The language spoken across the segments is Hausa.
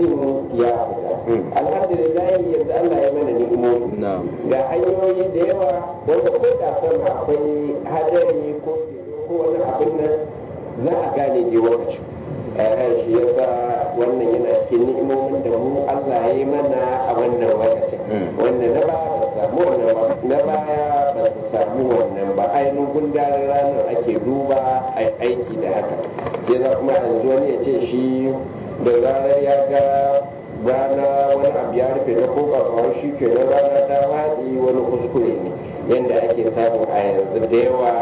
mutum ya fita alhamdulillah yanzu Allah ya mana ni'imomi ga hanyoyi da yawa wanda ko da sama akwai hadari ko wani abin nan za a gane je lokaci shi yasa wannan yana cikin ni'imomin da mu Allah ya yi mana a wannan lokacin wanda na ba ba samu wannan ba na baya ba su samu wannan ba ainihin gundarin ranar ake duba a aiki da haka sai za kuma yanzu wani ya ce shi da ranar ya ga rana wani abu ya rufe na ko kawai shi ke na rana ta faɗi wani kuskure ne yadda ake samu a yanzu da yawa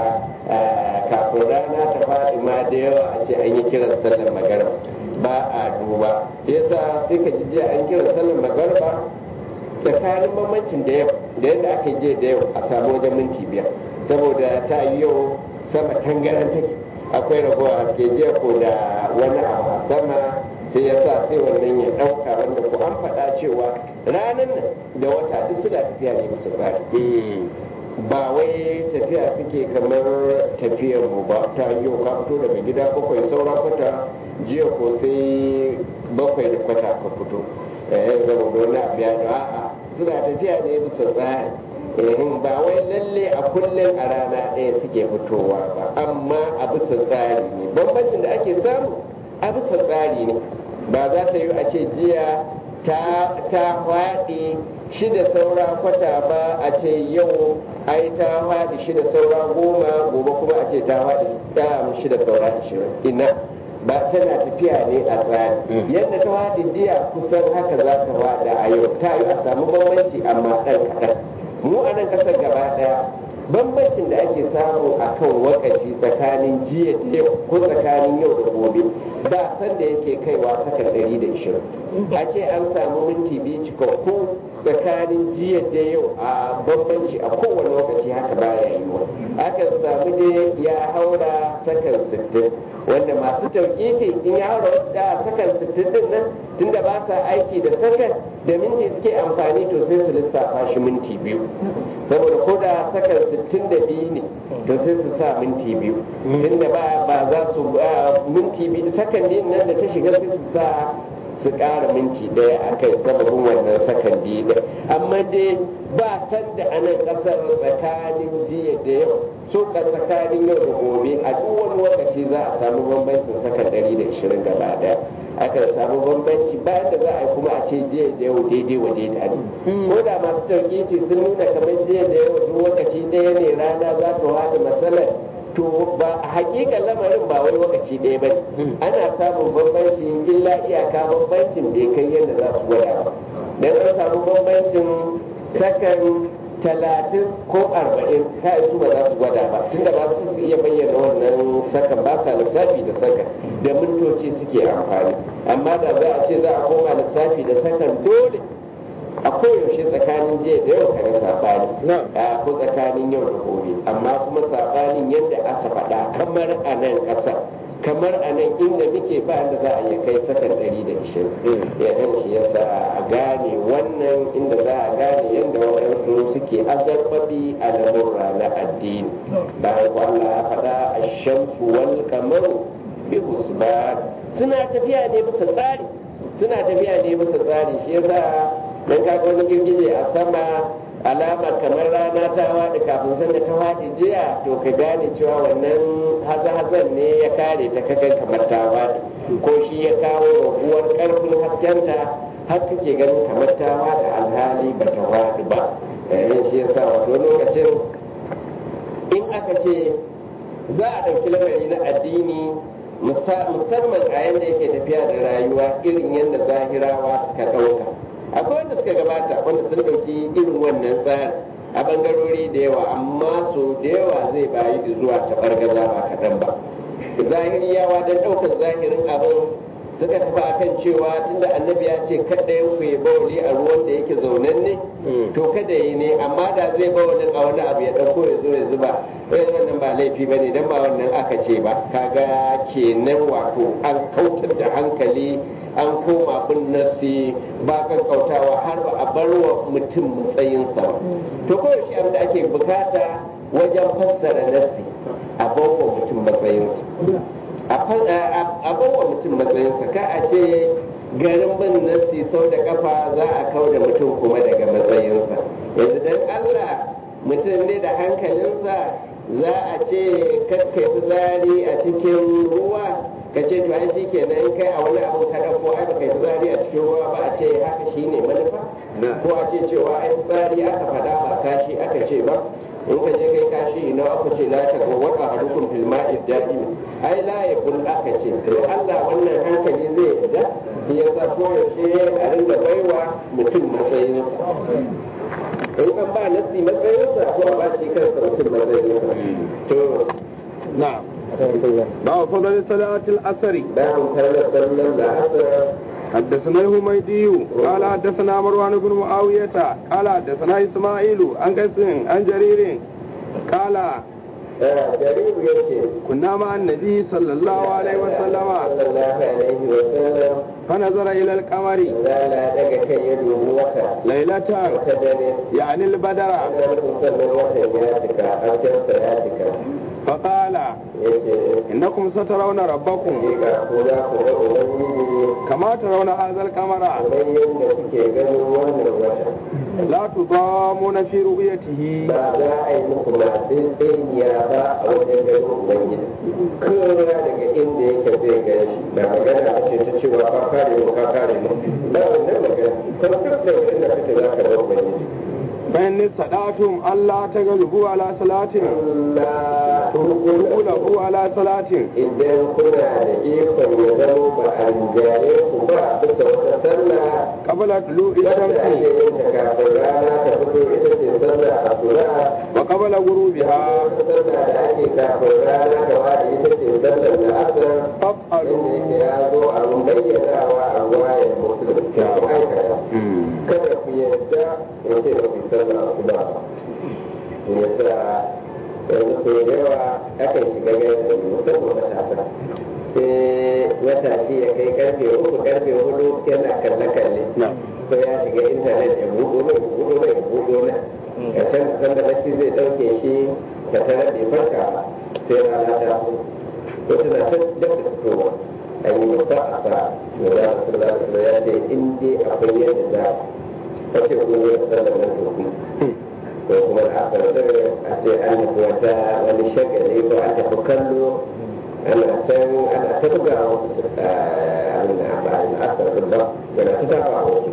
kafin rana ta faɗi ma da yawa a ce an yi kiran sallar magarba ba a duba yasa sai ka ji jiya an kiran sallar magarba tsakanin bambancin da yadda aka je da yau a samu wajen minti biyar saboda ta yi yau sama tangaran take akwai ragowa haske jiya ko da wani abu a sama sai ya sa sai wannan ya ɗauka wanda ko an faɗa cewa ranar nan da wata duk suna tafiya ne musu tsari ba wai tafiya suke kamar tafiyar mu ba ta yau ka fito daga gida bakwai saura kwata jiya ko sai bakwai da kwata ka fito zama wani abu ya a'a suna tafiya ne musu tsari ba wai lalle a kullum a rana ɗaya suke fitowa ba amma a bisa tsari ne bambancin da ake samu a bisa tsari ne ba za ta yi a ce jiya ta faɗi shida saura kwata ba a ce yau ai ta faɗi shida saura goma gobe kuma a ce ta faɗi ta shida saura 20 ina ba tana tafiya ne a tsari yadda ta faɗi jiya kusan haka za ta faɗi a yau ta yi a samu bambanci amma ɗan kaɗan mu a nan ƙasar gaba ɗaya bambancin da ake samu a kan wakaci tsakanin jiya da yau ko tsakanin yau da gobe ba san da yake kaiwa saka 120 a ce an samu minti biyu cikakku tsakanin jiya da yau a bambanci a kowane lokaci haka baya yiwuwa akan samu da ya haura sakan 60 wanda masu tauƙiƙi in ya haura da sakan 60 din nan tunda ba sa aiki da sakan da minti suke amfani to sai su lissafa shi minti biyu saboda ko da sakan 62 ne to sai su sa minti biyu tunda ba za su minti biyu sakan din nan da ta shiga sai su sa su ƙara minti ɗaya a kai sababin wannan sakan biyu amma dai ba san da anan ƙasar tsakanin jiya da yau so ka tsakanin yau da gobe a duk wani lokaci za a samu bambancin sakan 120 gaba ɗaya aka samu bambanci bayan da za a yi kuma a ce jiya da yau daidai wa daidai ne ko da masu tauƙiti sun nuna kamar jiya da yau duk lokaci ɗaya ne rana za ta wada matsalar to ba hakikan lamarin ba wai lokaci ɗaya ba ana samun bambanci illa iyaka bambancin bai kai yadda za su gwada ba dan an samu bambancin sakan 30 ko 40 kai su ba za su gwada ba tunda ba su iya bayyana wannan sakan ba sa lissafi da sakan da mintoci suke amfani amma da za a ce za a koma lissafi da sakan dole a koyaushe tsakanin jiya da yau kaga sabani ko tsakanin yau da gobe amma kuma sabanin yadda aka faɗa kamar a nan ƙasa kamar a nan inda muke ba da za a yi kai sakan 120 ya dan shi yasa a gane wannan inda za a gane yadda waɗansu suke azarbabi a lamurra na addini bayan ko Allah ya faɗa a shamsu wal kamaru bi husban suna tafiya ne bisa tsari shi yasa dan ka wani girgije a sama alamar kamar rana ta waɗi kafin sanda ta waɗi jiya to ka gane cewa wannan hazan ne ya kare ta kakan kamar ta waɗi ko shi ya kawo raguwar ƙarfin haskenta har kake ganin kamar ta waɗi alhali ba ta waɗi ba shi yasa wato lokacin in aka ce za a ɗauki lamari na addini musamman a yadda yake tafiya da rayuwa irin yadda zahirawa suka ɗauka akwai wanda suka gabata wanda sun ɗauki irin wannan tsari a bangarori da yawa amma so da yawa zai bayi zuwa ta bargaza ba kaɗan ba zahiriyawa don ɗaukar zahirin abin suka tafi akan cewa tunda annabi ya ce kada ya ku bawali a ruwan da yake zaunan ne to kada yi ne amma da zai bawalin a wani abu ya ɗauko ya zo ya zuba wannan ba laifi ba ne don ba wannan aka ce ba kaga kenan wato an kautar da hankali an koma bin nasi ba kautawa har ba a bar wa mutum matsayinsa to koyaushe abin da ake bukata wajen fassara nasi a bawa mutum matsayinsa a bawa mutum matsayinsa ka a ce garin bin nassi sau da kafa za a kau da mutum kuma daga matsayinsa yanzu dan Allah mutum ne da hankalinsa za a ce kakkai fitsari a cikin ruwa ka ce to ai shi kenan in kai a wani abu ka dauko ai baka yi fitsari a cikin ruwa ba a ce haka shine manufa ko a ce cewa ai fitsari aka faɗa ba kashi aka ce ba in ka je kai kashi ina aka ce la ta waka hadukum fil ma'i da'im ai la yakun aka ce to Allah wannan hankali zai yadda shi yasa ko yaushe a rinda baiwa mutum matsayinsa in an ba nasi matsayinsa ko a ba shi kansa mutum matsayinsa to na'am باب فضل صلاة العصر باب فضل صلاة العصر حدثنا الهميدي قال حدثنا مروان بن معاوية قال حدثنا إسماعيل عن قيس عن جرير قال جرير يحكي كنا مع النبي صلى الله عليه وسلم صلى الله عليه وسلم فنظر إلى القمر لا دقى كي يدعو وكا ليلة وكذلك يعني البدر أنا صلى وسياتك أرجو سياتك فقال إنكم سترون ربكم كما ترون هذا القمر لا تضامون في رؤيته فإن استطعتم ألا تغلبوا على صلاة تغلبوا له على صلاة idan kuna da ikon ya zama ba a rinjaye ku ba bisa wata sallah قبل طلوع wanda ake الشمس yin ta kafin rana ta fito ita ce sallah asuba وقبل غروبها wata sallah da ake kafin rana ta wadi ita ce sallar da asar فافعلوا inda yake ya zo a bayyanawa a ruwayar musulun ku aikata kada ku yadda ya ce ba ku sallah asuba ba yasa yanzu sau da yawa akan shiga gaisa musamman matasa sai matashi ya kai karfe 3 karfe 4 yana kalle-kalle ko ya shiga intanet ya buɗo mai ka san da bacci zai ɗauke shi ka tarar da farka ba sai rana ta ko tana ta dab da fitowa a yi musa a sa ya za su za su ya ce in dai akwai yadda za a ce kun yi sallar nan tofi ko kuma da aka a ce an nufi wata wani shagali ko an tafi kallo ana can ana ta buga wasu abin da ba a yi la'asar ba yana ta tafa a wasu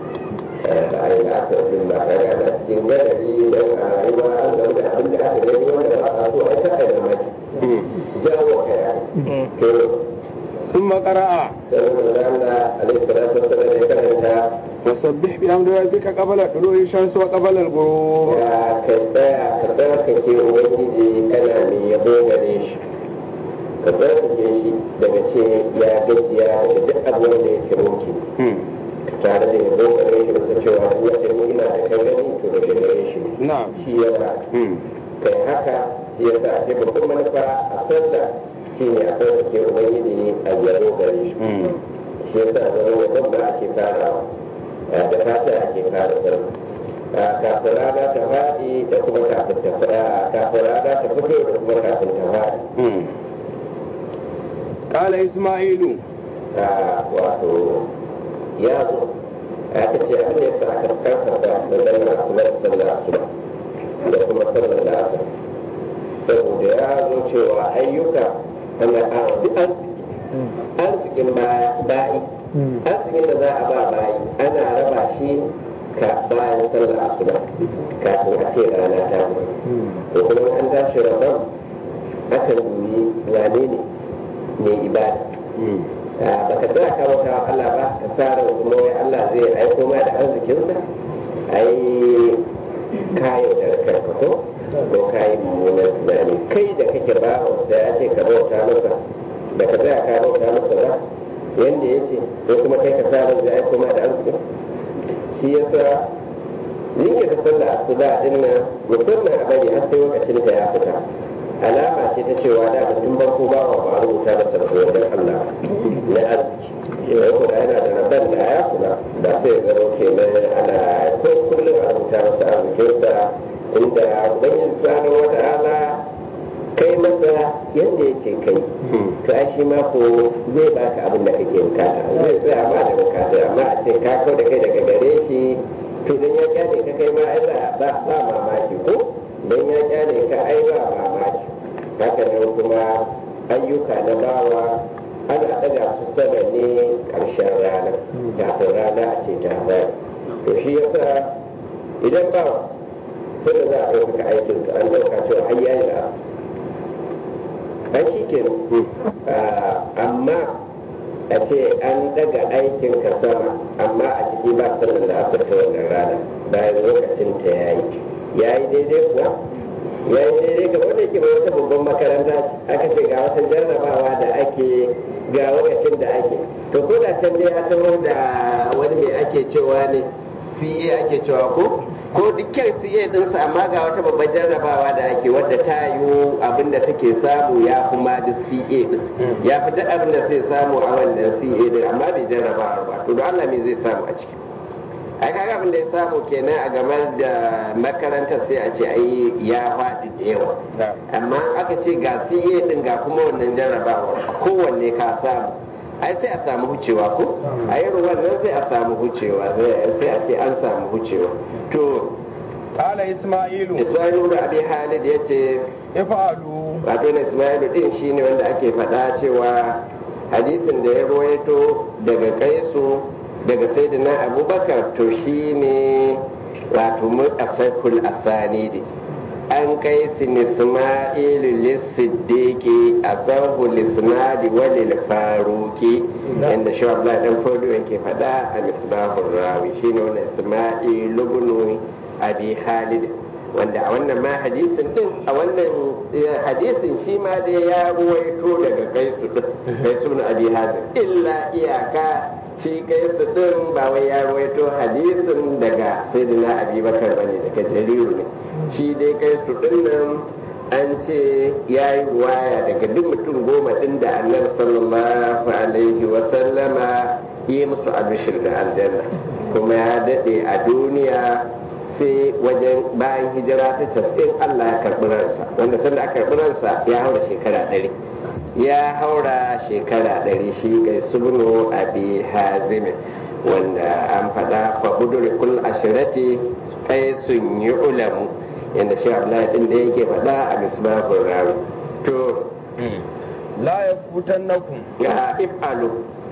ba a yi la'asar ba kaga da cikin gadari don a rayuwa an zama da abin da aka gani wanda ba a so ai ta kai da maki jawo kaya to ثم قرأ sallallahu alaihi salatu wasallam ya karanta وسبح بحمد ربك قبل طلوع الشمس وقبل الغروب ya ka tsaya ka tsarkake ubangiji kana mai yabo gare shi ka tsarkake shi daga ce ya gajiya da duk abin da yake roki tare da yabo gare shi da cewa wata ni'ima da kan gani to da gare shi نعم shi ya sa kai haka shi ya sa ake babban manufa a sallah shi ne a tsarkake ubangiji a yabo gare shi shi ya sa zama yabon da ake farawa da fata ake fara sallah kafin rana ta faɗi da kuma kafin ta kafin rana ta fito da kuma kafin ta faɗi. قال إسماعيل Wato ya zo aka ce abin da ya sa aka karfafa da sallar asuba sallar asuba da kuma sallar da asar saboda ya zo cewa ayyuka ana arzikin bayi arzikin da za a ba bayi ana raba shi ka bayan sallar asuba kafin a ce rana ta fito to kuma an tashi rabon akan duyi wane ne mai ibada ba ka tsaya ka bauta wa Allah ba ka sa ran kuma wai Allah zai aiko ma da arzikinsa ai kayo da kanka ko kayi mummunan tunani kai da kake ba da ya ce ka bauta masa da ka tsaya ka bauta masa ba yanda ya ce ko kuma kai ka sa ran zai aiko ma da arzikin shi yasa yake da sallah asuba din nan musamman a bari har sai lokacin da ya fita alama ce ta cewa da mutum farko ba wa ba rubuta da sarki wajen Allah na arziki yau ko da yana da rabban da ya kula da sai ga roke na ana ko kullum a rubuta masa arzikinsa inda ubangiji subhanahu wata'ala kai masa yadda yake kai to ai shi ma ma ko zai baka abin da kake bukata zai tsaya ma da bukata amma a ce ka kau da kai daga gare shi to dan ya kyale ka kai ma ai ba mamaki ko dan ya kyale ka ai ba mamaki haka nan kuma ayyuka na bawa ana ɗaga su sama ne ƙarshen rana kafin rana a ce ta zai to shi yasa idan bawa sai da za a ɗaukaka aikinsa an ɗauka cewa har yayi da an shi ke amma a ce an daga aikin ka sama amma a ciki ba sallar da aka ta wannan rana bayan lokacin ta yayi daidai kuwa yayi daidai ga wanda ke wata babban makaranta aka ce ga wata jarrabawa da ake ga lokacin da ake to ko da can dai ya taho da wani mai ake cewa ne CA ake cewa ko dukkan CA ɗinsa amma ga wata babbar jarrabawa da ake wadda ta yiwu abinda take samu ya kuma da CA ɗin ya fi duk abinda zai samu a wannan CA ɗin amma bai jarrabawa ba to da Allah me zai samu a ciki ai kaga abin da ya samu kenan a game da makarantar sai a ce ai ya faɗi da yawa amma aka ce ga CA ɗin ga kuma wannan jarrabawa kowanne ka samu ai sai a samu hucewa ko a yi ruwan nan sai a samu hucewa sai a ce an samu hucewa to kala isma'ilu da abi halid ya ce ifa'alu wato na isma'ilu din shine wanda ake faɗa cewa hadisin da ya ruwaito daga kaisu daga sayyidina abubakar to shine wato mutasakul asanidi an kai su nisma'ilu lissiddiqi a sahu lisnadi walil faruki inda shi Abdullahi dan fodo yake faɗa a misbahur rawi shine wannan isma'ilu ibn abi khalid wanda a wannan ma hadisin din a wannan hadisin shi ma dai ya ruwaito daga kaisu ibn abi hazim illa iyaka shi kaisu din ba wai ya ruwaito hadisin daga sayyidina abubakar bane daga jariru ne shi dai kai su dinnan an ce ya yi waya daga duk mutum 10 din da annabi sallallahu alaihi wa sallama yi musu abishir da aljanna kuma ya dade a duniya sai wajen bayan hijira ta 90 Allah ya karɓi ransa wanda sanda aka karɓi ransa ya haura shekara 100 ya haura shekara 100 shi kai subnu abi hazim wanda an faɗa fa budurikul ashirati kai sun yi ulamu yadda shi Abdullahi din da yake faɗa a misbahul rawi to la yafutannakum ga ifalu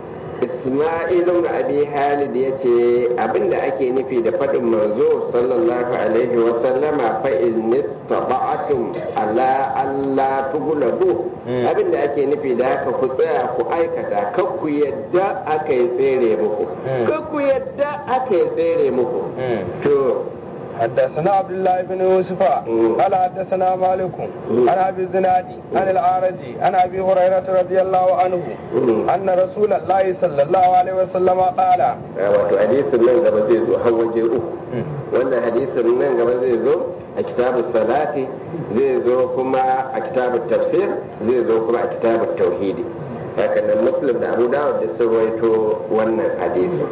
Isma'il da Abi Halid yace abinda ake nufi da faɗin manzo sallallahu alaihi wa sallama fa in istata'tum ala alla tughlabu abinda ake nufi da haka ku tsaya ku aikata kar ku yadda aka yi tsere muku kar ku yadda aka yi tsere muku to حدثنا عبد الله بن يوسف قال حدثنا مالك عن ابي الزناد عن العارج عن ابي هريره رضي الله عنه ان رسول الله صلى الله عليه وسلم قال wato hadisin nan gaba zai zo har waje uku wannan hadisin nan gaba zai zo a kitabun salati zai zo kuma a kitabun tafsir zai zo kuma a kitabun tauhidi haka nan muslim da abu dawud da sun rawaito wannan hadisi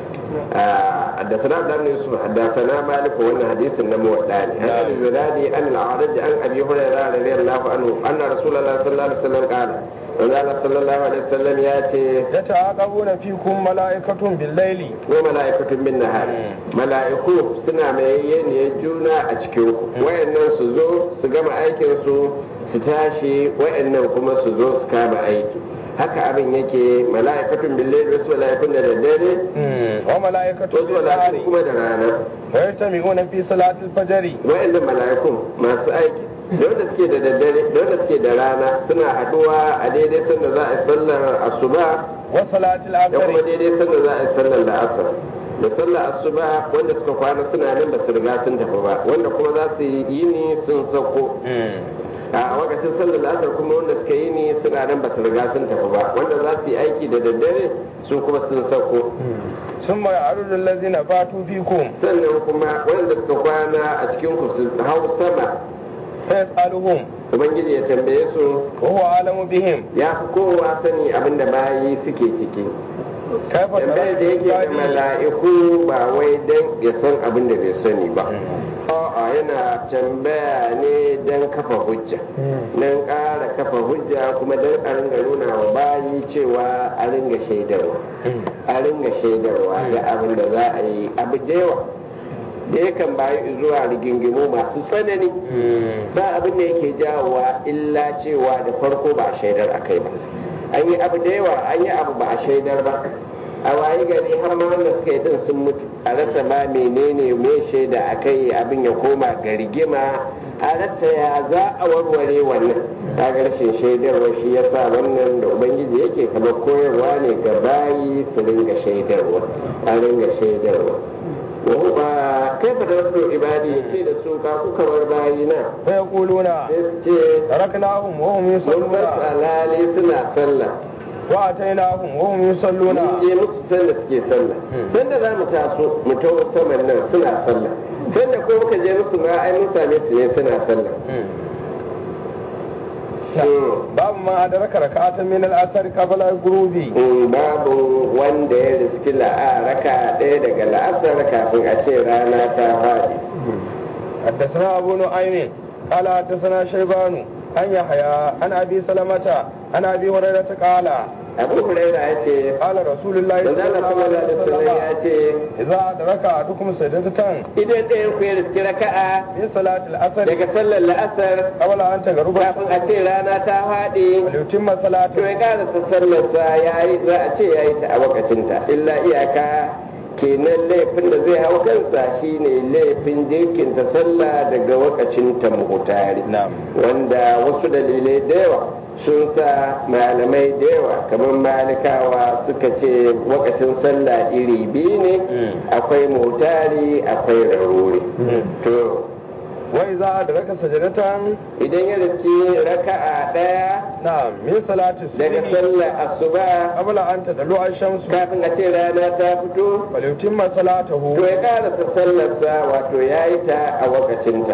حدثنا عبد الله بن يوسف حدثنا مالك وانا حديث النمو الثاني هذا الزنادي ان العرج عن ابي هريره رضي الله عنه ان رسول الله صلى الله عليه وسلم قال وقال صلى الله عليه وسلم ياتي يتعاقبون فيكم ملائكة بالليل وملائكة بالنهار ملائكة سنة ميين يجونا أشكيوكم وإنن سزو سقام أيكن su tashi wa'annan kuma su zo su kama aiki haka abin yake mala'ikatun billahi wasu mala'ikun da daddare wa mala'ikatun wasu mala'ikun kuma da rana wa yatami'una fi salatil fajri wa'annan mala'ikun masu aiki da wanda suke da daddare da wanda suke da rana suna haduwa a daidai sanda za a yi sallar asuba wa salatil asr da kuma daidai sanda za a yi sallar la'asar da sallar asuba wanda suka kwana suna nan ba su riga sun tafi ba wanda kuma za su yi ni sun sauko a wakacin sallar asar kuma wanda suka yi ni suna nan ba su riga sun tafi ba wanda za su yi aiki da daddare su kuma sun sauko sun mai arudun lazina fatu fikum sannan kuma wanda suka kwana a cikin ku su hau sama fayasaluhum ubangiji ya tambaye su wa huwa alamu bihim ya fi kowa sani abinda bayi suke ciki tambayar da yake da mala'iku ba wai dan ya san abin da bai sani ba a'a yana tambaya ne dan kafa hujja dan ƙara kafa hujja kuma don a ringa nuna wa bayi cewa a ringa shaidarwa ga abin da za a yi abu da yawa da yakan bayi zuwa rigingimu masu tsanani ba abin da yake jawowa illa cewa da farko ba a shaidar a kai ba an yi abu da yawa an yi abu ba a shaidar ba a wayi gari har ma wanda suka yi din sun mutu a rasa ma menene mai shaida a kai abin ya koma ga rigima a rasa ya za a warware wannan ta rashin shaidarwa shi ya sa wannan da ubangiji yake kamar koyarwa ne ga bayi su ringa shaidarwa a ringa shaidarwa ba kai fa da wasu ibadi ce da su ka kuka bar bayi na fa yaquluna ce taraknahum wa hum yusalluna alali suna sallah wa atainahum wa hum yusalluna mun je musu sallah suke sallah sanda za mu taso mu tawo saman nan suna sallah sanda ko muka je musu ma ai mun same su ne suna sallah babu ma adraka raka'atan min al-asr qabla al-ghurubi babu wanda ya riski raka ɗaya daga la'asar kafin a ce rana ta faɗi حدثنا أبو نعيم قال حدثنا شيبان عن يحيى عن أبي سلمة عن أبي هريرة قال أبو هريرة يأتي قال رسول الله صلى الله عليه وسلم إذا أدرك أحدكم سجدة إذا أنت في ركعة في صلاة العصر daga sallar la'asar قبل أن تغرب kafin a ce rana ta faɗi وليتم صلاته to ya ƙarasa sallarsa yayi za a ce yayi ta a wakacinta illa iyaka kenan laifin da zai hau kansa shine laifin jirkinta sallah daga wakacin ta muhutari wanda wasu dalilai da yawa sun sa malamai da yawa kamar malikawa suka ce wakacin sallah iri biyu ne akwai muhutari akwai raruri to wai za a da raka sajadatan idan ya riski raka'a daya na min salati daga sallar asuba qabla an tadlu ash-shamsu kafin a ce rana ta fito wal yutimma salatahu to ya karasa sallarsa wato yayi ta a wakacinta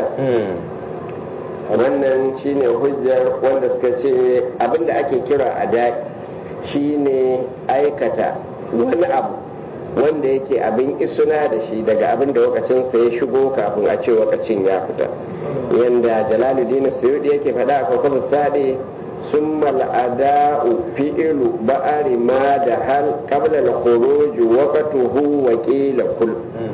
wannan shine hujjar wanda suka ce abinda ake kira adai shine aikata wani abu wanda yake abin isuna da shi daga abin da wakacinsa ya shigo kafin a ce wakacin ya fita yanda jalaluddin suyudi yake faɗa a kwakwabu sadi sun mal'ada'u fi'ilu ba'ari ma da hal qabla al-khuruj waqtuhu wa qila kul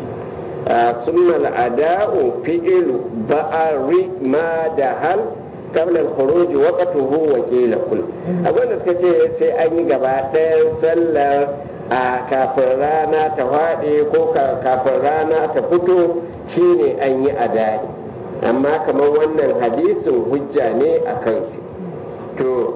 sun mal'ada'u fi'ilu ba'ari ma da hal qabla al-khuruj waqtuhu wa qila kul abin da suka ce sai an yi gaba ɗayan sallar a kafin rana ta faɗi ko kafin rana ta fito shine an yi adai amma kamar wannan hadisin hujja ne a kansu to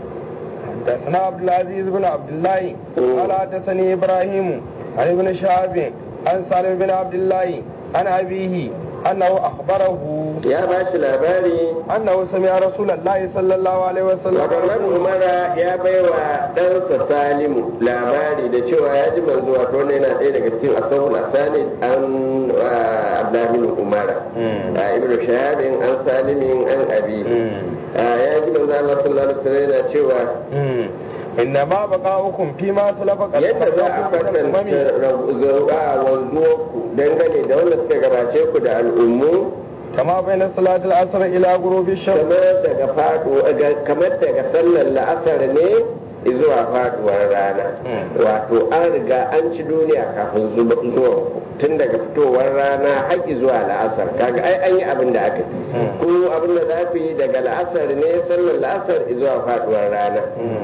حدثنا عبد العزيز بن عبد الله قال حدثني ابراهيم عن ابن شهاب عن سالم بن عبد الله عن ابيه انه اخبره يا باش الاباري انه سمع رسول الله صلى الله عليه وسلم Abdullahi Umara ya baiwa ɗansa Salimu labari da cewa ya ji manzo wato ne yana ɗaya daga cikin asahul asani an Abdullahi Umara ibnu Shahabin an Salimin an Abi ya ji manzo Allah sallallahu alaihi wasallam yana cewa inna ma baqa'ukum fi ma salafa yadda za a kwatanta wanzuwarku dangane da wanda suka gabace ku da al'ummu kama bai na salatul asr ila gurubi shams kamar daga sallar la'asar ne zuwa faduwar rana wato an riga an ci duniya kafin zuwa tun daga fitowar rana haƙi zuwa la'asar kaga ai an yi abin da aka ko abin da za ku yi daga la'asar ne sallar la'asar zuwa faduwar rana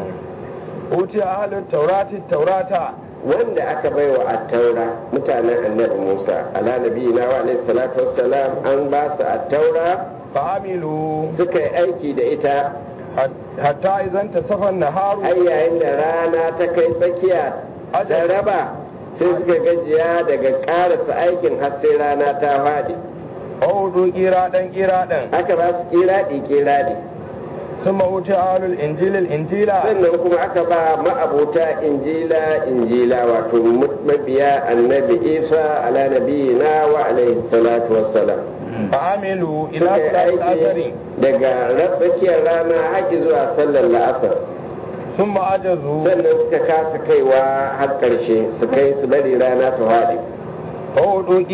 uti ahlul taurata wanda aka baiwa at-taura mutanen annabi Musa ala nabiyina wa alaihi salatu wassalam an ba su at-taura fa amilu suka yi aiki da ita hatta idan ta safan naharu ai yayin da rana ta kai tsakiya da raba sai suka gajiya daga karasa aikin har sai rana ta faɗi audu kiraɗan aka ba su kiradi sun mawuce alul injila sannan kuma aka ba ma'abota injila wato mabiya annabi isa ala nabiyina wa alaihi salatu wassalam fa amilu ila salati daga tsakiyar rana haƙi zuwa sallar la'asar sun ma'ajazu sannan suka kasa kaiwa har ƙarshe su kai su bari rana ta faɗi audu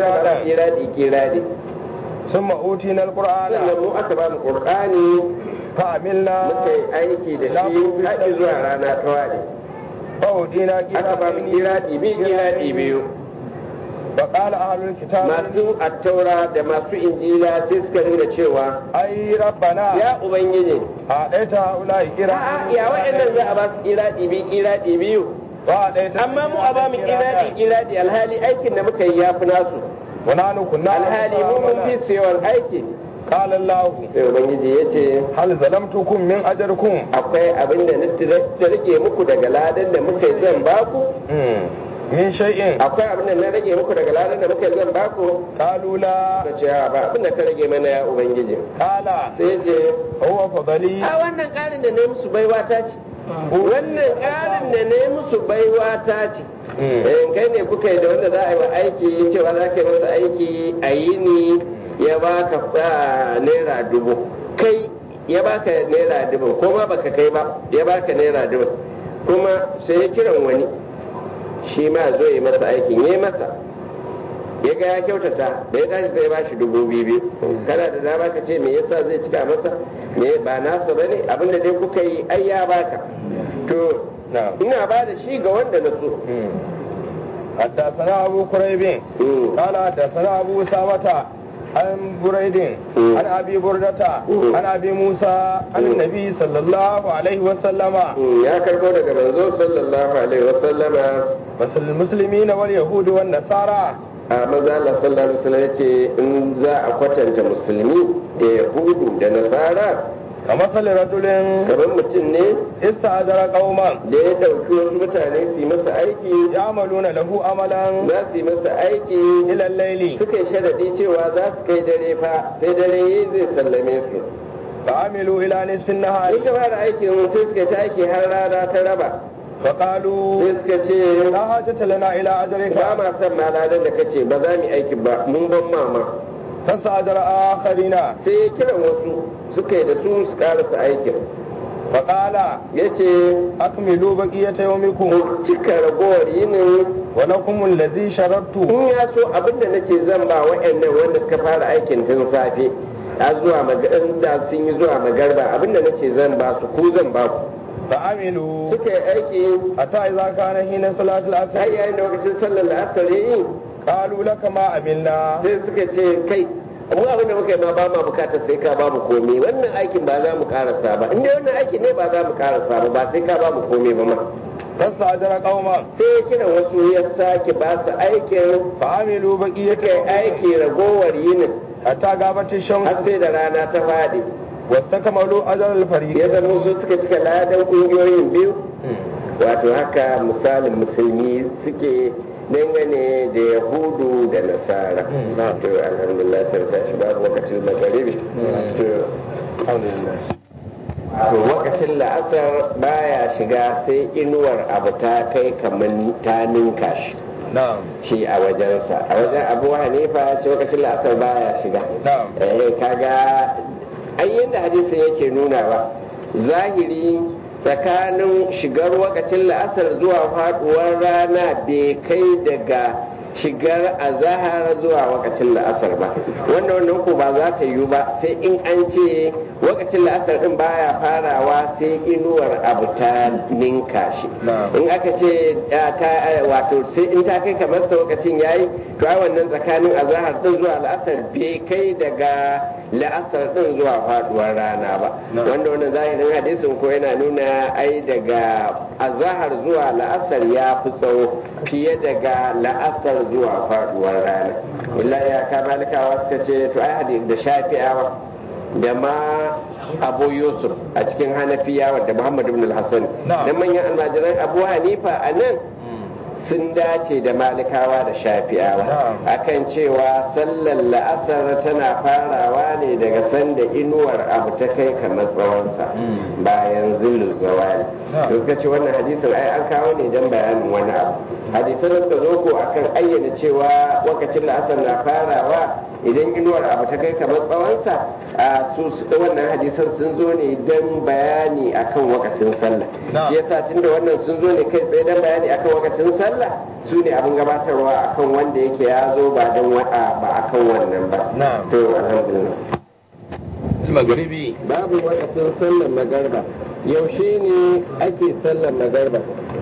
kiraɗan kiradi sun ma'uti na alƙur'ana sannan mu aka ba mu ƙur'ani فعملنا muka yi aiki da shi har zuwa rana ta wade فأودينا aka ba mu kiradi biyu فقال أهل الكتاب masu attaura da masu injila sai suka ringa cewa أي ربنا ya ubangiji أعطيت هؤلاء a'a ya wa'annan za a ba su kiradi biyu وأعطيت amma mu a ba mu kiradi alhali aikin da muka yi ya fi nasu ونحن كنا alhali mu mun fi su yawan aiki قال الله sai ubangiji ya ce هل ظلمتكم من أجركم akwai abin da na rage muku daga ladan da muka yi zan baku من شيء akwai abin da na rage muku daga ladan da muka yi zan baku قالوا لا ka ce ba abin da ka rage mana ya ubangiji قال sai ce هو فضلي a wannan ƙarin da na yi musu baiwa ta ce wannan ƙarin da na yi musu baiwa ta ce kai ne kuka yi da wanda za a yi wa aiki cewa za ka yi masa aiki a yi ni ya baka naira 1000 kai ya baka naira 1000 ko ma baka kai ba ya baka naira 1000 kuma sai ya kiran wani shi ma zo yi masa aikin ya yi masa ya ga ya kyautata da ya tashi sai ba shi 2000 kana da dama ka ce me yasa zai cika masa me ba nasa bane abinda dai kuka yi ai ya baka to ina ba da shi ga wanda na so حدثنا أبو كريب قال حدثنا أبو أسامة عن بريد عن أبي بردة عن أبي موسى عن النبي صلى الله عليه وسلم يا كربو daga manzo sallallahu alaihi wasallam مثل المسلمين واليهود والنصارى a maza Allah sallallahu alaihi wasallam yace in za a kwatanta musulmi da yahudu da nasara كمثل رجل kamar mutum ne استأجر قوما da ya dauki wasu mutane su yi masa aiki يعملون له عملا za su yi masa aiki إلى الليل suka yi sharadi cewa za su kai dare fa sai dare yi zai sallame su فعملوا إلى نصف النهار in ka fara aikin sai suka ta aiki har rana ta raba فقالوا sai suka ce لا حاجة لنا إلى أجرك ba ma san ma ladan da kace ba za mu yi aikin ba mun ban mama فاستأجر آخرين sai ya kiran wasu suka yi da su su karasa aikin فقال ya ce أكملوا بقية يومكم ku cika ragowar yinin ولكم الذي شرطت in ya so abinda nake zan ba wa'annan wanda suka fara aikin tun safe a zuwa da sun yi zuwa magarba abinda nake zan ba su ku zan ba ku فعملوا suka yi aiki حتى إذا كان حين صلاة har العصر yayin da lokacin sallar la'asar yi قالوا لك ما عملنا sai suka ce kai mu abin da muka yi ma ba ma bukatar sai ka ba mu komai wannan aikin ba za mu karasa ba inda wannan aiki ne ba za mu karasa ba ba sai ka ba mu komai ba ma فاستأجر قوما sai ya kira wasu ya sake ba su aikin فعملوا suka بقية yi aiki ragowar yinin حتى غابت الشمس har sai da rana ta faɗi واستكملوا أجر ya الفريق zama su suka cika ladan ƙungiyoyin biyu wato haka misalin musulmi suke dangane da yahudu da nasara to alhamdulillah sai tashi babu lokacin magaribi to to lokacin la'asar baya shiga sai inuwar abu ta kai kamar ta ninka shi نعم shi a wajensa a wajen abu hanifa ce lokacin la'asar baya shiga نعم kaga ayyan da hadisin yake nunawa zahiri tsakanin shigar wakacin la'asar zuwa faduwar rana bai kai daga shigar azahar zuwa wakacin la'asar ba wannan ko ba za ta yiwu ba sai in an ce wakacin la'asar din baya farawa sai inuwar abu ta ninka shi in aka ce wato sai in ta kai kamar sa wakacin yayi to ai wannan tsakanin azahar din zuwa la'asar bai kai daga la'asar din zuwa faduwar rana ba wanda wannan zahirin hadisin ko yana nuna ai daga azahar zuwa la'asar ya fi tsawo fiye daga la'asar zuwa faduwar rana illa ya ka malikawa suka ce to ai hadisi da shafi'awa da ma abu yusuf a cikin hanafiyawa da muhammad ibn al-hassan da manyan almajiran abu hanifa a nan sun dace da malikawa da shafi'awa akan cewa sallar la'asar tana farawa ne daga sanda inuwar abu ta kai kamar tsawonsa bayan zillu zawali to suka ce wannan hadisin ai an kawo ne don bayanin wani abu hadisan da suka zo ko akan ayyana cewa lokacin la'asar na farawa idan inuwar abu ta kai kamar tsawonsa a su wannan hadisan sun zo ne don bayani akan wakacin sallah shi yasa tunda wannan sun zo ne kai tsaye don bayani akan wakacin sallah su ne abin gabatarwa akan wanda yake ya zo ba don ba akan wannan ba to alhamdulillah المغرب babu wakacin sallar magarba yaushe ne ake sallar magarba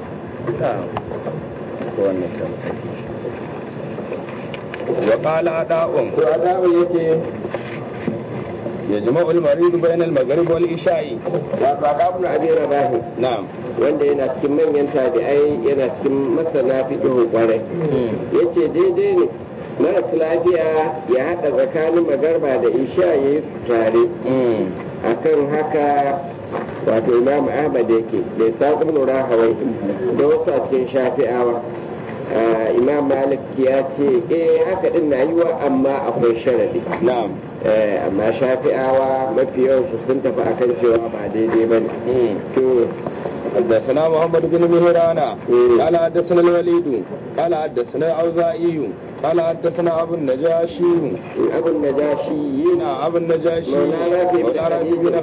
وقال عطاء to adamu yake يجمع المريض بين المغرب والعشاء wato adamu abi rabahi نعم wanda yana cikin manyan tabi'ai yana cikin masana fiqh kwarai yace daidai ne maras lafiya ya haɗa tsakanin magarba da isha ya yi tare akan haka wato imam ahmad yake da saƙon nura hawai da wasu a cikin shafi'awa imam malik ya ce haka din na yiwa amma akwai sharadi نعم amma shafi'awa mafi yawansu sun tafi akan cewa ba daidai ba ne to حدثنا محمد بن مهران قال حدثنا الوليد قال حدثنا الأوزاعي قال حدثنا أبو النجاشي أبو النجاشي أبو النجاشي مولانا في بن خديجة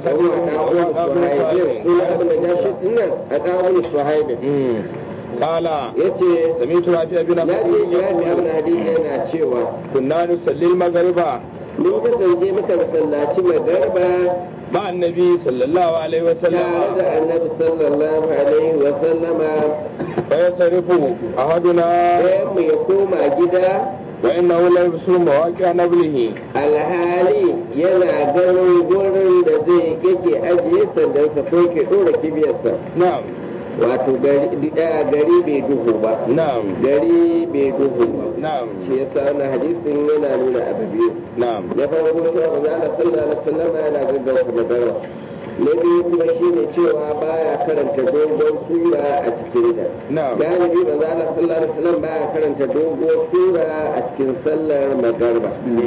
أبو النجاشي أتاه بن صهيب قال yace سمعت رافع بن na je jami abin hadisi yana cewa كنا نصلي المغرب mun kasance muka sallaci magarba مع النبي صلى الله عليه وسلم tare da annabi sallallahu alaihi wa sallama فيصرف أحدنا ɗayan mu ya koma gida وإنه لا يبصر مواقع نبله alhali yana ganin gurin da zai yake ajiye sandansa ko ke ɗora kibiyarsa نعم wato gari bai duhu ba نعم gari bai duhu ba نعم shi yasa wannan hadisin yana nuna abu biyu نعم na farko cewa manzo Allah sallallahu alaihi wasallam yana gaggauta magana na biyu kuma shine cewa baya karanta dogon sura a cikin ta نعم galibi manzo Allah sallallahu alaihi wasallam baya karanta dogon sura a cikin sallar magariba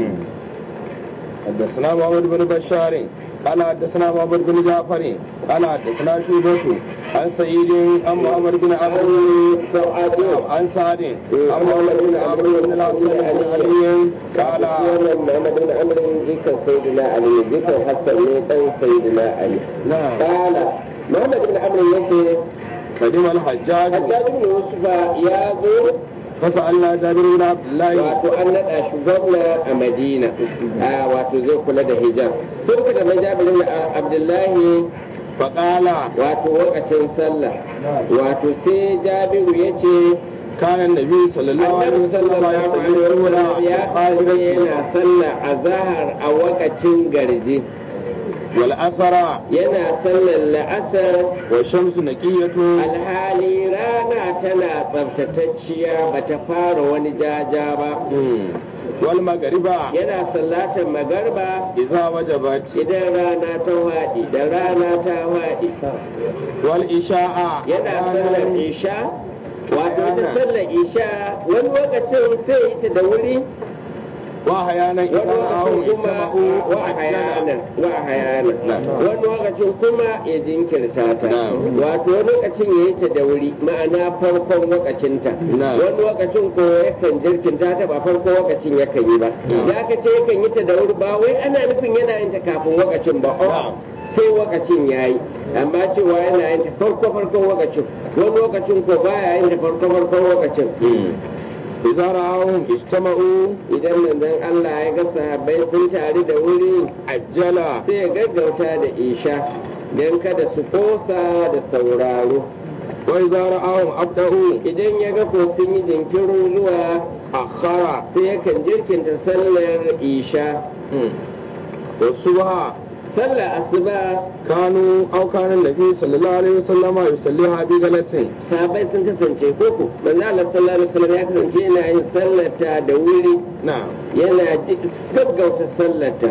حدثنا محمد بن بشار قال حدثنا محمد بن جعفر قال حدثنا شيبة عن سعيد عن محمد بن عمرو عن سعد عن محمد بن عمرو بن العاص علي قال محمد بن عمرو ذكر سيدنا علي ذكر حسن بن سيدنا علي نعم قال محمد بن عمرو يقول قدم الحجاج حجاج بن يوسف يا زور فسألنا جابر بن عبد الله wato an naɗa shi gwamna a madina wato zai kula da hijab sun ka da jabir da abdullahi فقال wato lokacin sallah wato sai jabiru ya ce كان النبي صلى الله عليه annabi وسلم sallallahu alaihi wasallam ya kasance yana sallah a zahar a wakacin garji والأثر yana sallar la'asar والشمس نقية alhali rana tana tsaftatacciya bata fara wani jaja ba والمغرب yana sallatar magarba إذا وجبت idan rana ta waɗi da rana ta waɗi والإشاء yana sallar isha wato ita sallar isha wani lokacin sai ita da wuri وأحيانا إذا wani رأوا lokacin kuma اجتمعوا wa hayanan wani lokacin kuma ya jinkirta ta wato wani lokacin ya yi ta da wuri ma'ana farkon lokacinta wani lokacin ko yakan jirkinta ta ba farkon lokacin yakan yi ba ya ka ce yakan yi ta da wuri ba wai ana nufin yana yin ta kafin lokacin ba sai lokacin ya yi amma cewa yana yin ta farkon lokacin wani lokacin ko baya yin ta farkon lokacin إذا رأوهم اجتمعوا idan manzon Allah ya ga sahabbai sun tare da wuri عجل sai ya gaggauta da isha don kada su kosa da sauraro وإذا رأوهم أبدأوا idan ya ga ko sun yi jinkirin zuwa أخر sai yakan jirkinta sallar isha والصبح sallar asuba كانوا أو كان النبي صلى الله عليه وسلم يصليها بجلس sahabbai sun kasance koko manzo Allah sallallahu alaihi wasallam ya kasance yana yin sallarta da wuri نعم yana gaggauta sallarta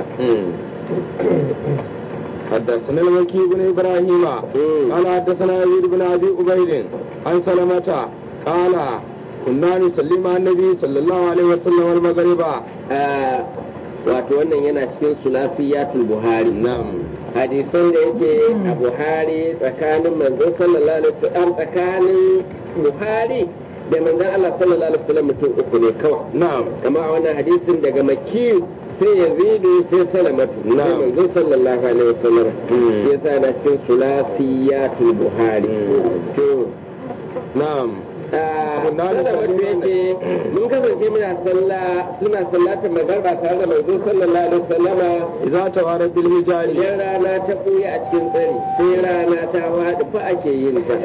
حدثنا المكي بن إبراهيم قال حدثنا يزيد بن أبي عبيد عن سلمة قال كنا نصلي مع النبي صلى الله عليه وسلم المغرب wato wannan yana cikin sulafiyatul buhari hadisan da yake a buhari tsakanin manzon sallallahu alaihi wasallam tsakanin buhari da manzon Allah sallallahu alaihi wasallam mutum uku ne kawai na'am amma a wannan hadisin daga makki sai yazidu sai salamatu sai manzon sallallahu alaihi wasallam yasa na cikin sulafiyatul buhari to na'am Salamatu ya ce mun kasance suna sallata magarba tare da manzo sallallahu alaihi wasallama idza tawara bil hijali idan rana ta buya a cikin tsari sai rana ta wadi fa ake yin ta.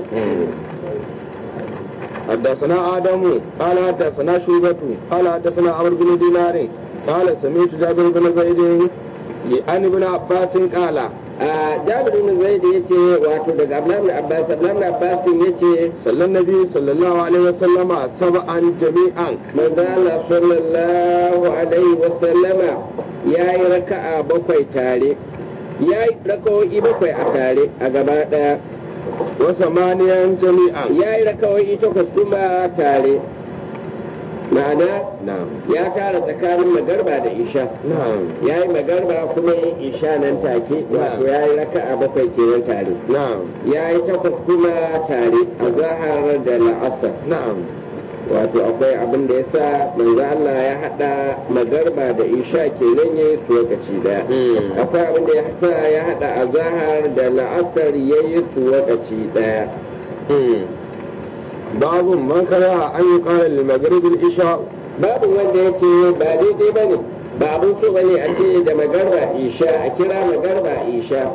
حدثنا آدم قال حدثنا شعبة قال حدثنا عمرو بن دينار قال سمعت جابر بن زيد عن ابن عباس قال Jabir bin Zaid yace wato daga Abdullah Abbas yace sallan nabi sallallahu alaihi wasallama sab'an jami'an manzo Allah sallallahu alaihi wasallama yayi raka'a bakwai tare yayi raka'o'i bakwai a tare a gaba daya wa samaniyan jami'an yayi raka'o'i takwas kuma tare ma'ana ya tara tsakanin magarba da isha ya yi magarba kuma yin isha nan take wato ya yi raka'a bakwai kenan tare ya yi takwas kuma tare a zahar da la'asar wato akwai abin da ya sa manzo Allah ya hada magarba da isha kenan ya yi su lokaci daya akwai abin da ya sa ya hada a zahar da la'asar ya yi su lokaci daya. باب من كره أن يقال للمغرب العشاء باب wanda yake ba daidai bane ba abun so bane a ce da magarba isha a kira magarba isha.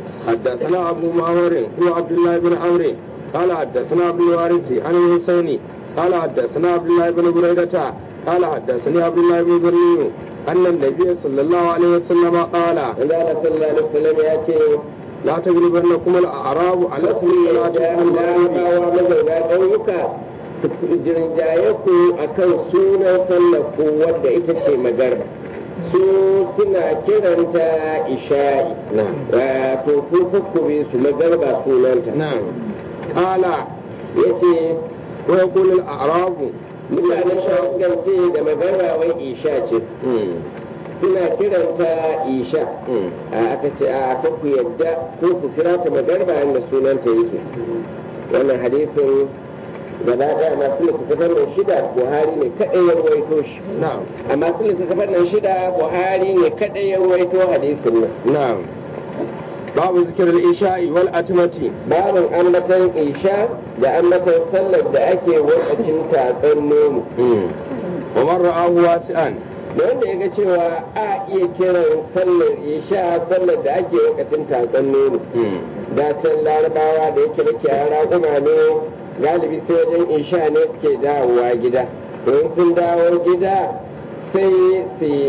حدثنا أبو معمر هو عبد الله بن عمرو قال حدثنا عبد الوارث عن الحسين قال حدثنا عبد الله بن بريدة قال حدثني عبد الله بن برني أن النبي صلى الله عليه وسلم قال الله صلى الله عليه وسلم يأتي لا تغلبنكم الأعراب على اسم larabawa mazauna ƙauyuka su jirjaye ku a kan sunan sallaku wadda ita ce magarba su suna kiranta isha'i wato ku kukkube su magarba sunanta ƙala ya ce ko ya kulil arabu mutanen shagance da magarba wai isha ce suna kiranta isha aka ce a ku yadda ko ku kira ta magarba yadda sunanta yake. Wannan hadisin gaba daya masu littattafan nan shida Buhari ne kadai ya ruwaito shi amma su littattafan nan shida Buhari ne kadai ya ruwaito hadisin nan. babu zikirar isha'i wal atmati babin ambatan isha da ambatan sallar da ake wakacin tatsan nono. wa man ra'ahu wasi'an da wanda ya ga cewa a iya kiran sallar isha sallar da ake wakacin tatsan nono. Da can larabawa da yake da kyara kuma ne galibi sai wajen isha ne suke dawowa gida don sun dawo gida sai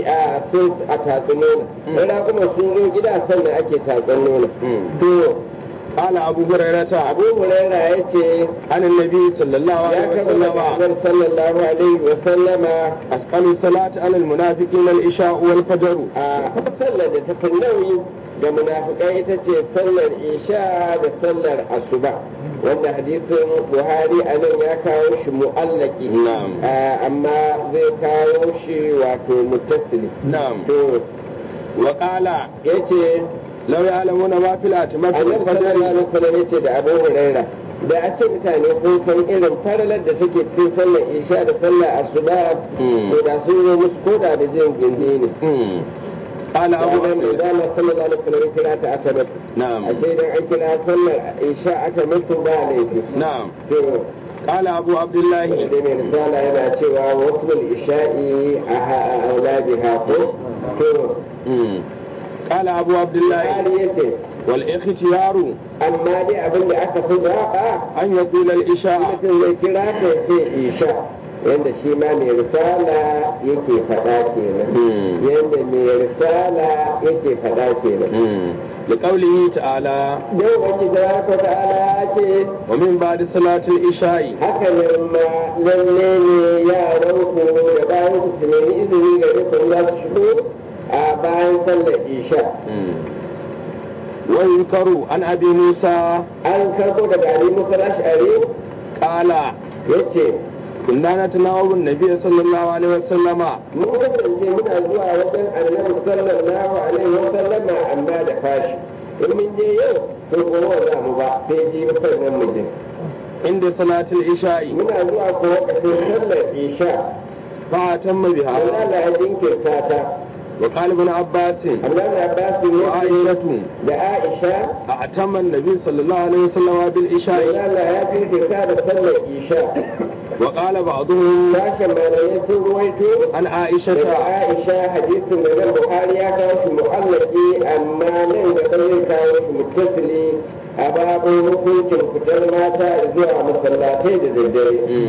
su a tatsi nono wanda kuma sun zo gida sannan ake tatsan nono. to قال أبو هريرة أبو هريرة يأتي عن النبي صلى الله عليه وسلم صلى الله عليه وسلم أسأل الصلاة على المنافقين العشاء والفجر صلى تفنوي ga munafikai ita ce sallar isha da sallar asuba wanda hadisin buhari a nan ya kawo shi mu'allaki amma zai kawo shi wato muttasili to wa qala yace law ya'lamuna ma fil atmati annabi sallallahu alaihi wasallam yace da Abu Huraira da a ce mutane sun san irin faralar da take cikin sallar isha da sallar asuba to da sun yi musu koda da jin gindi ne. قال أبو بكر قال صلى الله عليه وسلم كلا تأكلت نعم أشهد أن كلا صلى إشاء أكملت عليك نعم قال أبو عبد الله من رسالة إلى سوى وصل الإشاء أولادها قال أبو عبد الله والاختيار أما دي أبن أكفر أن يقول الإشاء مثل كلا في إشاء yadda shi ma mai risala yake faɗa kenan yadda mai risala yake faɗa kenan لقوله تعالى yau wani da ka ta'ala ce ومن بعد صلاة العشاء haka nan ma lalle ne yaran ku da bayan ku su nemi izini ga dukkan za su shigo a bayan sallar isha ويذكر عن أبي موسى an karɓo daga Ali Musa Ash'ari قال yace كنا نتناوب النبي صلى الله عليه وسلم mun kasance muna zuwa wajen annabi sallallahu alaihi wa sallama amma da fashi in mun je yau to gobe za mu ba sai ji ba sannan mu je عند صلاة العشاء muna zuwa ko lokacin sallar isha فأتم بها Allah ya jinkirta ta وقال ابن عباس Abdullahi Abbas ne وعائشة da Aisha أتم النبي صلى الله عليه وسلم بالعشاء. Allah ya fifita da sallar isha. وقال بعضهم Sashen malamai sun ruwaito عن daga عائشة Aisha hadisin da nan Buhari ya kawo shi mu'allaki amma nan da zai kawo shi muttasili a babin hukuncin fitar mata zuwa masallatai da daddare.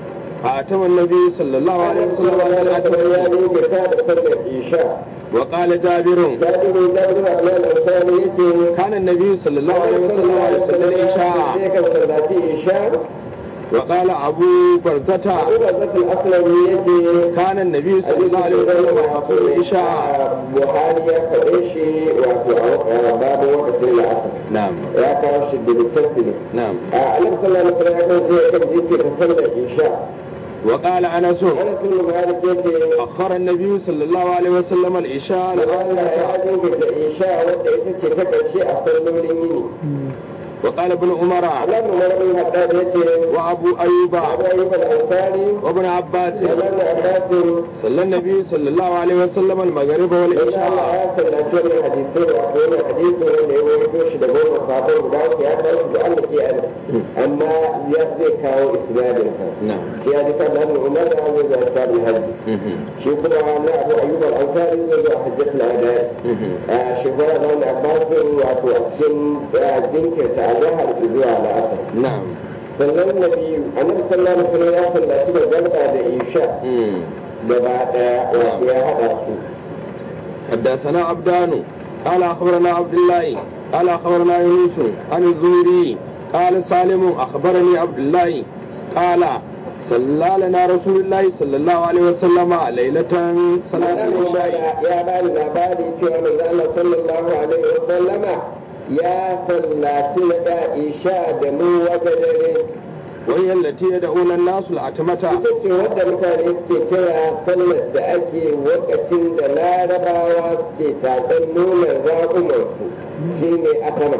أتم النبي صلى الله عليه وسلم ya بالعشاء. fifita da sallar isha. وقال جابر Jabiru Abdullahi Al-Ansari yace كان النبي صلى الله عليه وسلم يصلي العشاء. sai kan sallaci isha. وقال أبو برزة Abu Bakr al-Aslami yace كان النبي صلى الله عليه وسلم يصلي العشاء. Buhari ya faɗe shi wato a babu wakacin la'asar نعم ya kawo shi da littafi نعم. a alam sallallahu alaihi wasallam zai kan jike ta sallar isha. وقال أنس ana sun malik yace أخر النبي صلى الله عليه وسلم العشاء Allah لغاية ya dinga da isha wadda ita ce ta karshe a sallolin yini. وقال ابن عمر Allah mu malamin haddad yace وأبو أيوب Abu Ayyub al-Ansari وابن عباس da Ibn Abbas صلى النبي صلى الله عليه وسلم المغرب insha والعشاء. Allah ya sallaci wannan hadisi wato wannan hadisi wanda ya rawaito shi da goma sabon guda uku ya kawo shi da Allah ke ana amma ya zai kawo isnadin sa نعم. shi ya dika da Ibn Umar da zai ga sabon hajji shi kuma na Abu Ayyub al-Ansari zai ga hajjatul adai shi kuma da Ibn Abbas wato a cikin jinkirta a zahar zuwa la'asar نعم. sannan nabi annabi sallallahu alaihi wasallam ya sallaci da garba da isha gaba daya wato ya hada su. حدثنا عبدان قال أخبرنا عبد الله قال أخبرنا يونس عن الزهري قال سالم أخبرني عبد الله قال صلى لنا رسول الله صلى الله عليه وسلم ليلة صلاة العشاء. ya ba ni labari cewa mai Allah sallallahu alaihi wa sallama ya sallaci na da isha da mu wata dare وهي التي يدعون الناس العتمة. ita ce wadda mutane suke kira sallar da ake lokacin da larabawa suke tatsan nuna raƙumansu shi ne atama.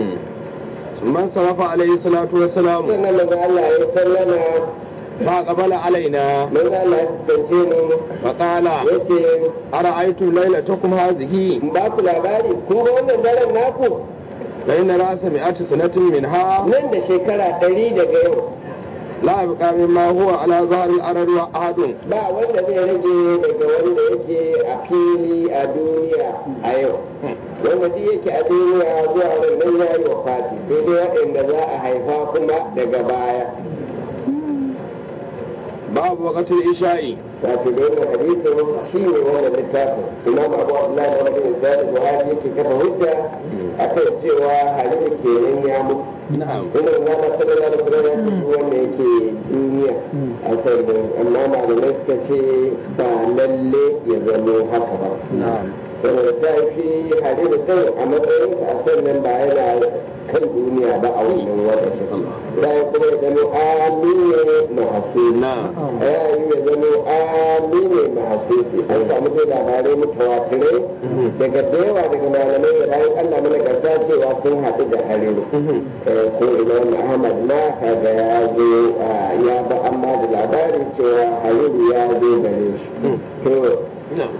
ثم انصرف عليه الصلاة والسلام sannan maza Allah ya sallama فأقبل علينا maza Allah ya fuskance mu فقال ya ce أرأيتم ليلتكم هذه ba ku labari kun ga wannan daren naku فإن رأس 100 سنة منها nan da shekara 100 daga yau لا يبقى مما هو على ظهر الأرض أحد. ba wanda zai rage daga wanda yake a fili a duniya a yau wanda duk yake a duniya zuwa wannan ya yi wa fati sai dai waɗanda za a haifa kuma daga baya. باب وقت العشاء. wato da wannan hadisin shi ne wannan littafin imam abu abdullahi da wani misali buhari yake kafa hujja akan cewa halilu kenan ya mutu. نعم. Ina zama sallallahu alaihi wasallam ya ce wanda yake duniya a sannan amma malamai suka ce ba lalle ya zamo haka ba. نعم. Saboda ta fi halilu kai a matsayin a sannan ba yana kan duniya ba a wannan lokacin. Ya kuma ya zamo amine mahasusi. نعم. Ya yi ya zamo amine mahasusi. An samu dai labarai mutawatirai daga da yawa daga malamai da bayan Allah mana karta cewa sun haɗu da halilu. Ko Imam Ahmad ma kaga ya zo ya ba amma da labarin cewa halilu ya zo gare shi. To نعم.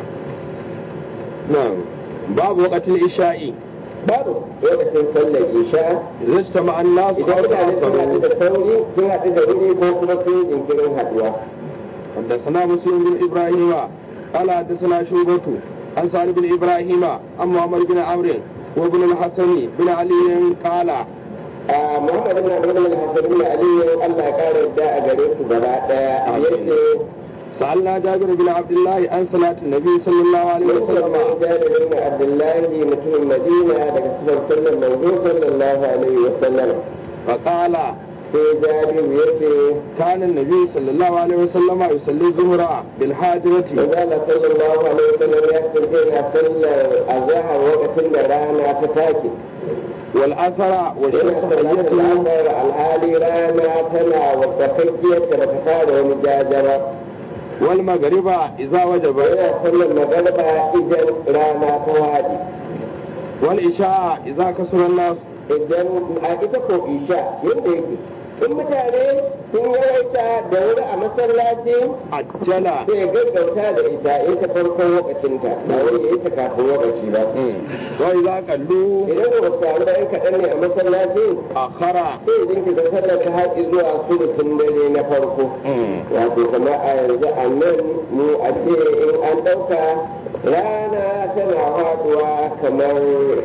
نعم. باب وقت العشاء. babu lokacin sallar isha إذا اجتمع الناس idan mutane sun haɗu da sauri sun haɗu da wuri ko kuma sun yi jinkirin haɗuwa. حدثنا مسلم بن إبراهيم قال حدثنا شعبة عن سعد بن إبراهيم عن محمد بن عمرو وابن الحسن بن علي قال Muhammad ibn Abdul Hasan ibn Ali Allah ya kare da a gare su gaba daya yace سألنا جابر بن عبد الله عن صلاة النبي صلى الله عليه وسلم. Jabir ibn Abdullah mutumin Madina daga cikin sallar manzo sallallahu alaihi wasallam فقال sai Jabir yace كان النبي صلى الله عليه وسلم يصلي الظهر بالحاجرة manzo Allah sallallahu alaihi wasallam ya kace na sallar azhar lokacin da rana ta take والأثر والشمس حية alhali rana tana wasafakiyar da bata fara wani jajara والمغرب إذا وجب yana sallar magariba idan rana ta wadi والإشاء إذا كسر الناس. idan a ita ko isha yadda yake in mutane sun yawaita da wuri a masallaci ajjala sai ya gaggauta da ita ya ta farkon lokacinta ba wai ya yi ta kafin lokaci ba wa idza qallu idan ba su samu ɗan kaɗan ne a masallaci akhara sai idan ki ga sallar ta haɗi zuwa sulusun dare na farko wato kamar a yanzu a nan mu a ce in an ɗauka rana tana faduwa kamar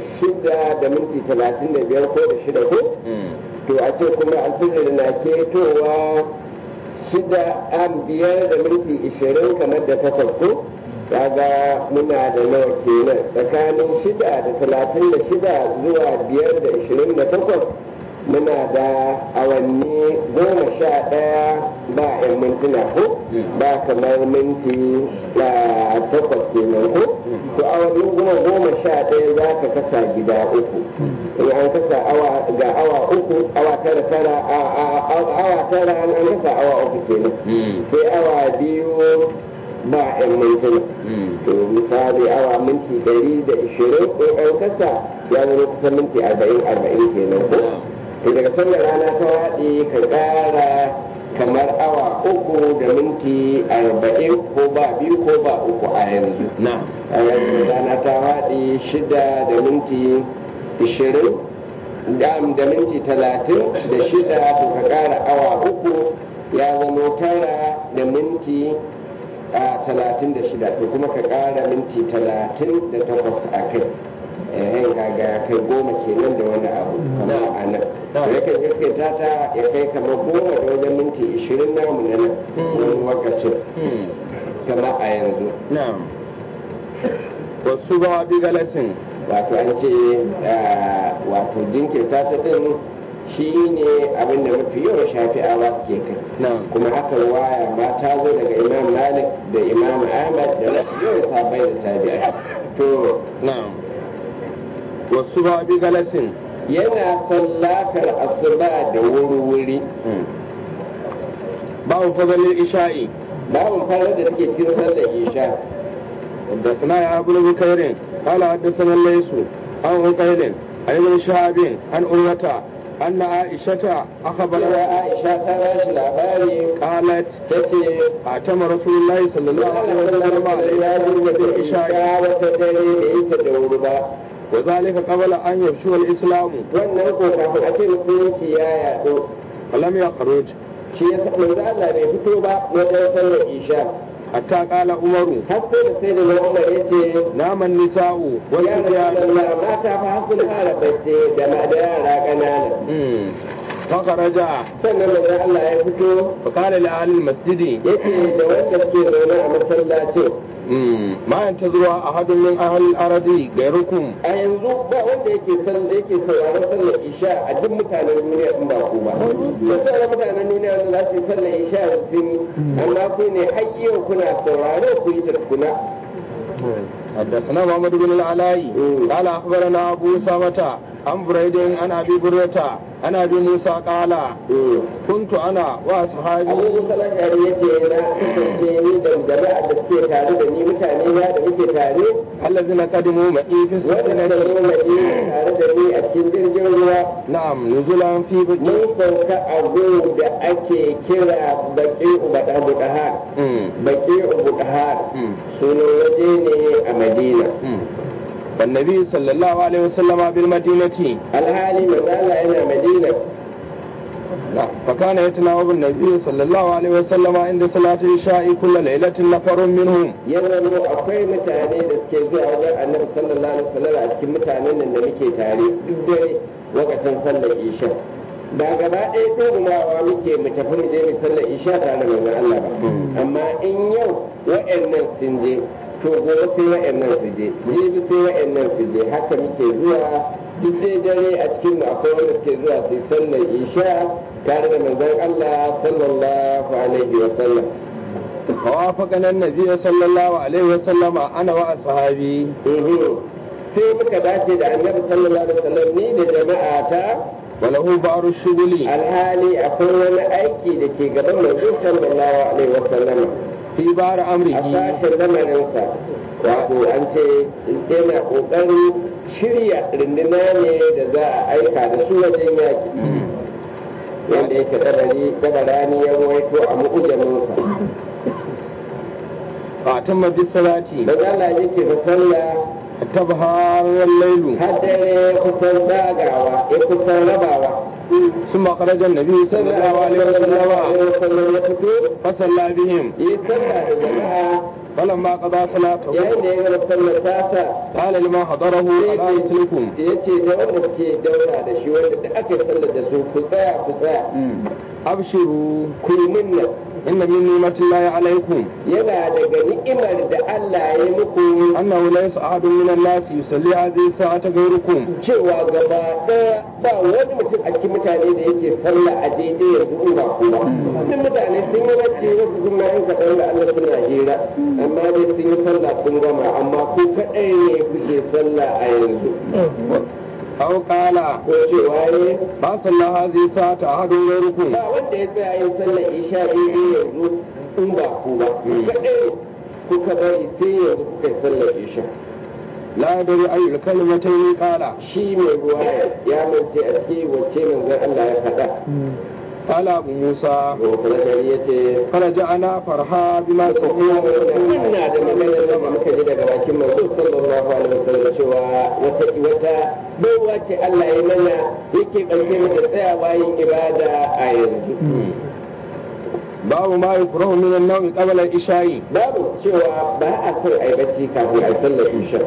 6:35 ko da 6 ko to a ce kuma alfijir na ketowa 6:05 kamar da 8 ko kaga muna da nawa kenan tsakanin 6:36 zuwa 5:28 muna da awanni 11 ba 'yan mintuna ko ba kamar minti 8 kenan ko to awanni 11 za ka kasa gida uku in an kasa ga awa uku awa tara awa tara an kasa awa uku kenan sai awa biyu ba 'yan mintuna to misali awa minti 120 in an kasa ya zama kusan minti 40 kenan ko to daga sanda rana ta waɗe ka ƙara kamar awa uku da minti 40 ko ba biyu ko ba uku a yanzu a yanzu rana ta waɗe 6 da minti 20 da minti 30 da 6 to ka ƙara awa uku ya zama 9 da minti 36 to kuma ka ƙara minti 38 a kai kaga kai 10 kenan da wani abu kamar a nan yakan gaskata ta ya kai kamar 10 da wajen minti 20 namu na nan wani wakacin kama a yanzu wasu ba bi galatin wato an ce wato jinkirta ta din shi ne abin da mafi yawan shafi'awa ke kai kuma hakan waya ma ta zo daga imam malik da imam ahmad da mafi yawan sabai da tabi'a to wasu ba bi galatin yana sallatar asuba da wuri-wuri babu fadalin isha'i babu fara da take cikin sallar isha da suna ya abu da bukairin kala haddasa laisu an hukairin an yi shahabin an urwata أن عائشة أخبرت عائشة تراش العباري قالت تتي أعتم رسول الله صلى الله عليه وسلم على بالعشاء وذلك قبل أن يفشو الإسلام فلم يخرج حتى قال عمر حتى سيدنا عمر يتي نام النساء والصبيان ما تفحص العربة جمع ديارا كنانا فخرج sannan da Allah ya fito فقال لأهل المسجد yake da wanda suke zaune a masallacin ما ينتظر أحد من أهل الأرض غيركم a yanzu ba wanda yake sauraron sallar isha a duk mutanen duniya in ba ku ba ko sauran mutanen duniya wanda za su yi sallar isha sun amma ku ne har yau kuna sauraro ku yi tarkuna حدثنا محمد بن العلاء قال أخبرنا أبو أسامة عن بريد عن أبي بريدة عن أبي موسى قال كنت أنا وأصحابي أبو موسى الأشعري يجي جماعة تسكي تاري دني متاني لا دني تاري الذين قدموا معي في السفينة نعم نزلا في بكي من سوك أبو دا أكي كلا بكي أبو دهار بكي أبو دهار سنو وجيني أمدينة والنبي صلى الله عليه وسلم بالمدينة الحالي مازال إلى مدينة فكان يتناوب النبي صلى الله عليه وسلم عند صلاة العشاء كل ليلة نفر منهم يزن أقوي متعني لسكيزي أولا النبي صلى الله عليه وسلم أسكي متعني النبي تاريخ بالدري وقت صلى العشاء ba gaba ɗaya sai gumawa muke mu tafi mu je mu sallar isha tare da manzon Allah ba amma in yau wa'annan sun je to gobe sai wa'annan su je jibi sai wa'annan su je haka muke zuwa duk dai dare a cikin mu akwai wanda suke zuwa su sallar isha tare da manzon Allah sallallahu alaihi wa sallam فوافقنا النبي صلى الله عليه وسلم أنا وأصحابي sai muka dace da annabi sallallahu alaihi wa sallam ni da jama'ata وله بعض الشغل alhali akwai wani aiki da ke gaban manzo sallallahu alaihi wa sallam في بعض أمره a sashen lamarinsa wato an ce yana kokarin shirya runduna ne da za a aika da su wajen yaki wanda yake dabarani ya ruwaito a mu'ujaminsa أتم بالصلاة maza Allah yake da sallah حتى بهار الليل har dare kusan zagawa ya kusan rabawa ثم خرج النبي صلى الله عليه وسلم ya fito فصلى بهم yi sallah da jama'a فلما قضى صلاته yayin da ya gama sallar tasa قال لما حضره ألا يسلكم ya ce da wanda suke daura da shi wanda da aka yi sallar da su ku tsaya أبشروا ku yi minna إن من نعمة الله عليكم yana daga ni'imar da Allah ya yi muku أنه ليس أحد من الناس يصلي هذه الساعة غيركم cewa gaba ɗaya ba wani mutum a cikin mutane da yake sallah a daidai yanzu in ba ku ba duk mutane sun yi wacce wasu kuma yan kaɗan da Allah suna hira amma dai sun yi sallah sun gama amma ku kaɗai ne kuke sallah a yanzu أو قال ko cewa ne ما صلى هذه الساعة أحد غيركم ba wanda ya tsaya yin sallar isha daidai yanzu in ba ku ba ku kaɗai kuka bari sai yanzu kuka yi sallar isha لا يدري أي الكلمتين قال shi mai ruwa ya mance a cikin wacce manzon Allah ya faɗa قال أبو موسى Gofar ya ce, فرجعنا فرحا بما سمعنا ina da maganar da muka ji daga bakin manzo sallallahu alaihi wasallam cewa wata baiwa ce Allah ya mana yake ɓarke mu da tsayawa yin ibada a yanzu. باب ما يكره من النوم قبل العشاء Babu cewa ba a son a yi bacci kafin a sallar isha.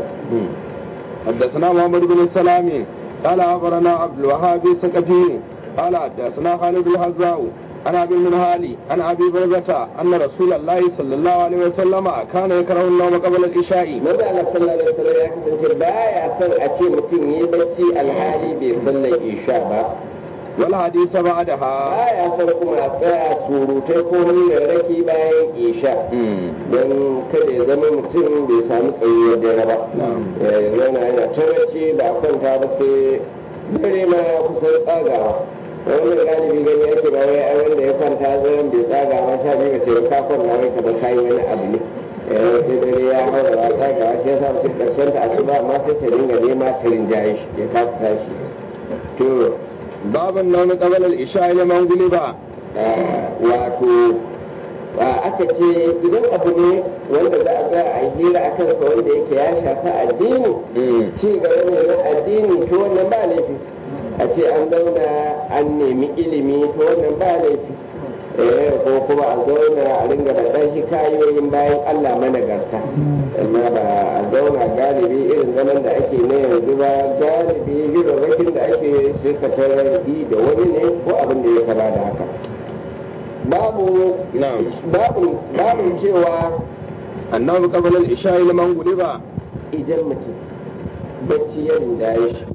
حدثنا محمد بن السلام قال أخبرنا عبد الوهاب الثقفي قال حدثنا خالد الحذاء عن ابي المنهالي عن ابي برزة ان رسول الله صلى الله عليه وسلم كان يكره النوم قبل العشاء. Maza Allah sallallahu alaihi wasallam ya kasance baya son a ce mutum yi bacci alhali bai sallar isha ba. والحديث بعدها Baya son kuma a tsaya surutai ko nuna raki bayan isha. Don kada ya zama mutum bai samu tsayuwar dare ba. Yana ta bacci ba a kwanta ba sai dare ma ya kusan tsagawa. Wannan galibi gani ake ba wai a wanda ya kwanta zaren bai tsaga ba sha biyu sai ka kwanta wai kamar kayi wani abu ne. Sai dare ya hau da ba tsagawa shi ya sa mutum karshen ta asuba amma sai ta dinga nema ta rinjaye shi ya kasa tashi. To باب النوم قبل العشاء لمن غلب. wato aka ce idan abu ne wanda za a za a yi hira a kansa wanda yake ya shafa addini ci gaba ne na addini to wannan ba laifi a ce an zauna an nemi ilimi to wannan ba laifi ko kuma a zauna a ringa da ɗan hikayoyin bayan Allah managarta amma ba a zauna galibi irin zaman da ake na yanzu ba galibi hirarrakin da ake sai ka tarar da wani ne ko abin da ya kama da haka babu cewa النوم قبل العشاء لمن غلب. idan mutum bacci ya rinjaye shi